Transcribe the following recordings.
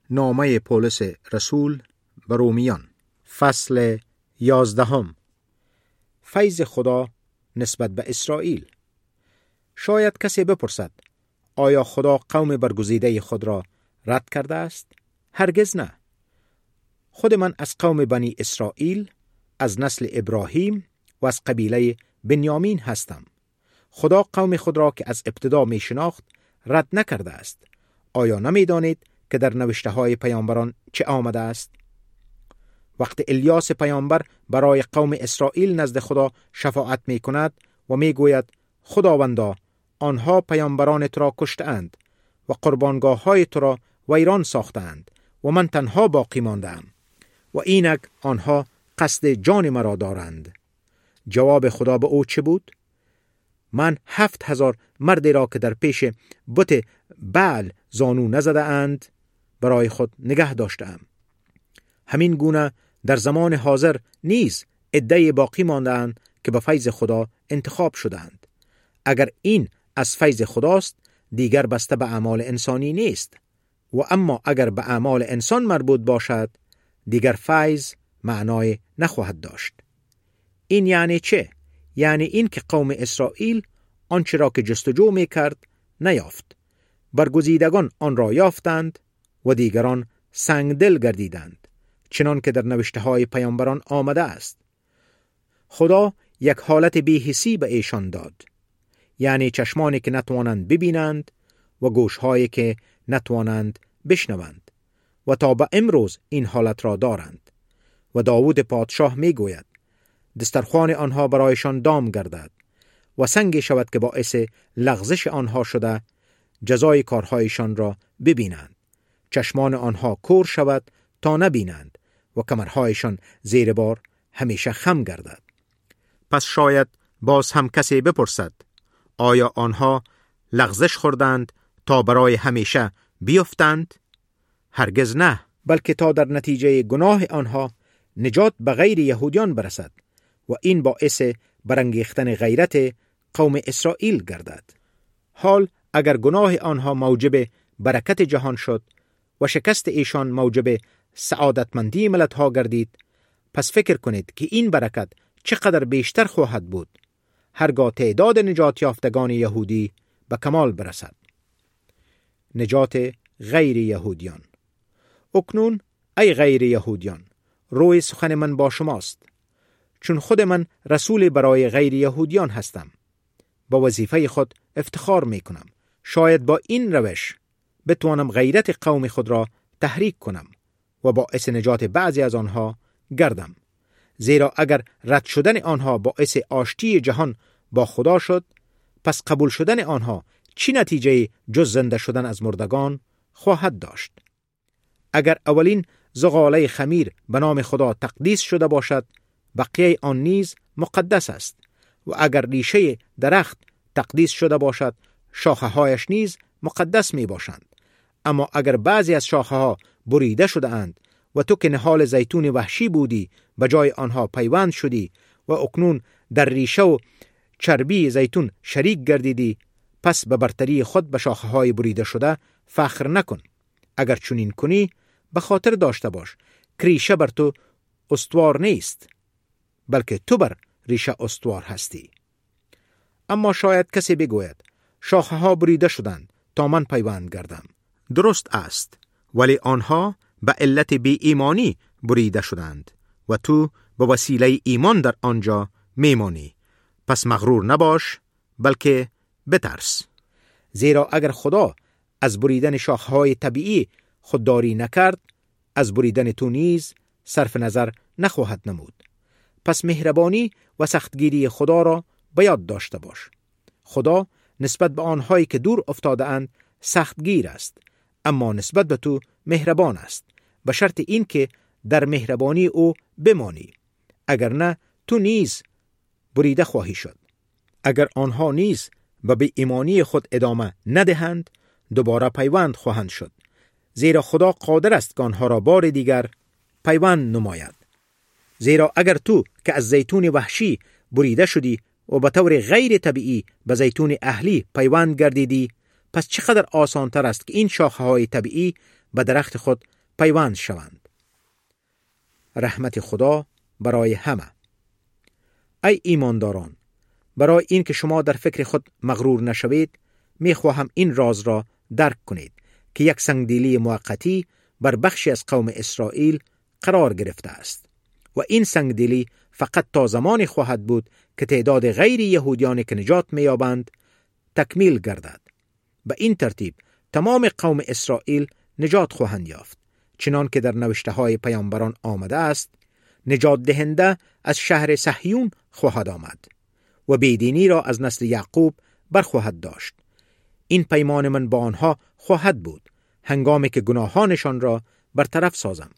نامه پولس رسول به رومیان فصل 11. فیض خدا نسبت به اسرائیل. شاید کسی بپرسد آیا خدا قوم برگزیده خود را رد کرده است؟ هرگز نه. خود من از قوم بنی اسرائیل، از نسل ابراهیم و از قبیله بنیامین هستم. خدا قوم خود را که از ابتدا می شناخت رد نکرده است. آیا نمی دانید که در نوشته های پیامبران چه آمده است؟ وقتی الیاس پیامبر برای قوم اسرائیل نزد خدا شفاعت می کند و می گوید خداوندا آنها پیامبران تو را کشتند و قربانگاه های تو را ویران ساختند و من تنها باقی ماندم و اینک آنها قصد جان مرا دارند. جواب خدا به او چه بود؟ من 7,000 مردی را که در پیش بت بعل زانو نزده اند برای خود نگه داشتم. همین گونه در زمان حاضر نیز عده‌ای باقی ماندند که به فیض خدا انتخاب شدند. اگر این از فیض خداست دیگر بسته به اعمال انسانی نیست، و اما اگر به اعمال انسان مربوط باشد دیگر فیض معنای نخواهد داشت. این یعنی چه؟ یعنی این که قوم اسرائیل آنچه را که جستجو می کرد نیافت. برگزیدگان آن را یافتند و دیگران سنگدل گردیدند، چنان که در نوشته های پیامبران آمده است. خدا یک حالت بی‌حسی به ایشان داد، یعنی چشمانی که نتوانند ببینند و گوشهایی که نتوانند بشنوند، و تا به امروز این حالت را دارند. و داوود پادشاه می گوید دسترخوان آنها برایشان دام گردد و سنگی شود که باعث لغزش آنها شده جزای کارهایشان را ببینند. چشمان آنها کور شود تا نبینند و کمرهایشان زیر بار همیشه خم گردد. پس شاید باز هم کسی بپرسد آیا آنها لغزش خوردند تا برای همیشه بیفتند؟ هرگز نه، بلکه تا در نتیجه گناه آنها نجات به غیر یهودیان برسد و این باعث برانگیختن غیرت قوم اسرائیل گردد. حال اگر گناه آنها موجب برکت جهان شد و شکست ایشان موجب سعادتمندی ملت‌ها گردید، پس فکر کنید که این برکت چقدر بیشتر خواهد بود هرگاه تعداد نجات یافتگان یهودی به کمال برسد. نجات غیر یهودیان. اکنون ای غیر یهودیان، روی سخن من با شماست، چون خود من رسول برای غیر یهودیان هستم. با وظیفه خود افتخار می کنم. شاید با این روش بتوانم غیرت قوم خود را تحریک کنم و باعث نجات بعضی از آنها گردم. زیرا اگر رد شدن آنها باعث آشتی جهان با خدا شد، پس قبول شدن آنها چی نتیجه جز زنده شدن از مردگان خواهد داشت؟ اگر اولین زغاله خمیر به نام خدا تقدیس شده باشد، بقیه آن نیز مقدس است. و اگر ریشه درخت تقدیس شده باشد، شاخه هایش نیز مقدس می باشند. اما اگر بعضی از شاخه ها بریده شده اند و تو که نهال زیتون وحشی بودی به جای آنها پیوند شدی و اکنون در ریشه و چربی زیتون شریک گردیدی، پس به برتری خود به شاخه های بریده شده فخر نکن. اگر چنین کنی به خاطر داشته باش که ریشه بر تو استوار نیست، بلکه تو بر ریشه استوار هستی. اما شاید کسی بگوید شاخه ها بریده شدند تا من پیوند گردم. درست است، ولی آنها به علت بی ایمانی بریده شدند و تو به وسیله ایمان در آنجا میمانی. پس مغرور نباش، بلکه بترس. زیرا اگر خدا از بریدن شاخه‌های طبیعی خودداری نکرد، از بریدن تو نیز صرف نظر نخواهد نمود. پس مهربانی و سختگیری خدا را باید داشته باش. خدا نسبت به آنهایی که دور افتاده اند سختگیر است، اما نسبت به تو مهربان است، به شرط این که در مهربانی او بمانی. اگر نه تو نیز بریده خواهی شد. اگر آنها نیز به ایمانی خود ادامه ندهند، دوباره پیوند خواهند شد. زیرا خدا قادر است که آنها را بار دیگر پیوند نماید. زیرا اگر تو که از زیتون وحشی بریده شدی و به طور غیر طبیعی به زیتون اهلی پیوند گردیدی، پس چقدر آسانتر است که این شاخه‌های طبیعی به درخت خود پیوند شوند. رحمت خدا برای همه. ای ایمانداران، برای این که شما در فکر خود مغرور نشوید، میخواهم این راز را درک کنید که یک سنگدلی موقتی بر بخشی از قوم اسرائیل قرار گرفته است و این سنگدلی فقط تا زمانی خواهد بود که تعداد غیر یهودیانی که نجات می‌یابند تکمیل گردد. به این ترتیب تمام قوم اسرائیل نجات خواهند یافت، چنان که در نوشته‌های پیامبران آمده است: نجات دهنده از شهر صهیون خواهد آمد و بیدینی را از نسل یعقوب برخواهد داشت. این پیمان من با آنها خواهد بود هنگامی که گناهانشان را برطرف سازم.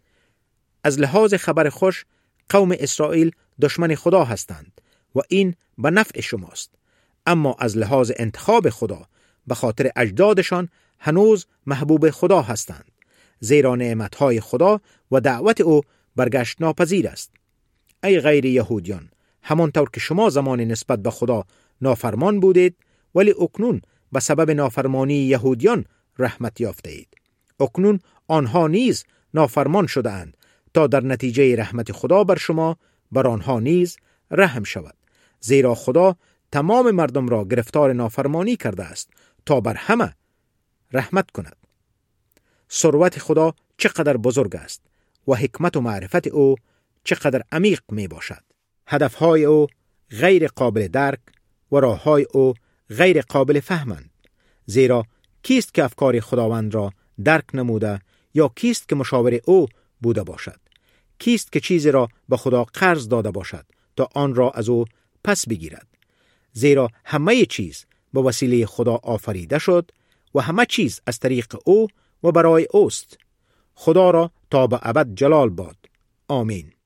از لحاظ خبر خوش، قوم اسرائیل دشمن خدا هستند و این به نفع شماست، اما از لحاظ انتخاب خدا به خاطر اجدادشان هنوز محبوب خدا هستند، زیرا نعمتهای خدا و دعوت او برگشت ناپذیر است. ای غیر یهودیان، همانطور که شما زمان نسبت به خدا نافرمان بودید، ولی اکنون به سبب نافرمانی یهودیان رحمت یافته اید. اکنون آنها نیز نافرمان شده اند تا در نتیجه رحمت خدا بر شما بر آنها نیز رحم شود، زیرا خدا تمام مردم را گرفتار نافرمانی کرده است تا بر همه رحمت کند. ثروت خدا چقدر بزرگ است و حکمت و معرفت او چقدر عمیق می باشد. هدفهای او غیر قابل درک و راههای او غیر قابل فهمند، زیرا کیست که افکار خداوند را درک نموده یا کیست که مشاور او بوده باشد؟ کیست که چیزی را به خدا قرض داده باشد تا آن را از او پس بگیرد؟ زیرا همه چیز به وسیله خدا آفریده شد و همه چیز از طریق او و برای اوست. خدا را تا به ابد جلال باد. آمین.